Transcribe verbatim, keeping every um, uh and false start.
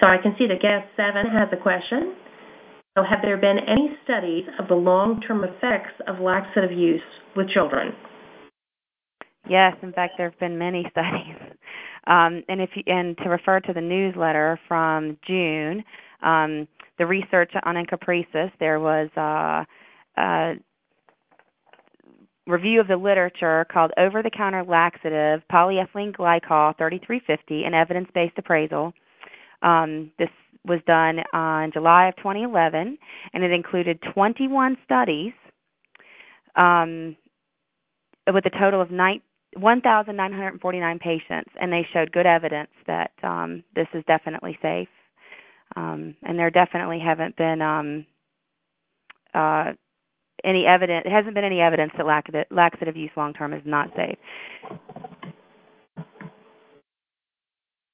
So I can see that guest seven has a question. So have there been any studies of the long-term effects of laxative use with children? Yes, in fact, there have been many studies. Um, and if you, and to refer to the newsletter from June, um, the research on encopresis, there was a, a review of the literature called Over-the-Counter Laxative Polyethylene Glycol thirty-three fifty, an evidence-based appraisal. Um, this was done on July of twenty eleven, and it included twenty-one studies um, with a total of one thousand nine hundred forty-nine patients, and they showed good evidence that um, this is definitely safe. Um, and there definitely haven't been um, uh, any evidence. It hasn't been any evidence that laxative, laxative use long term is not safe.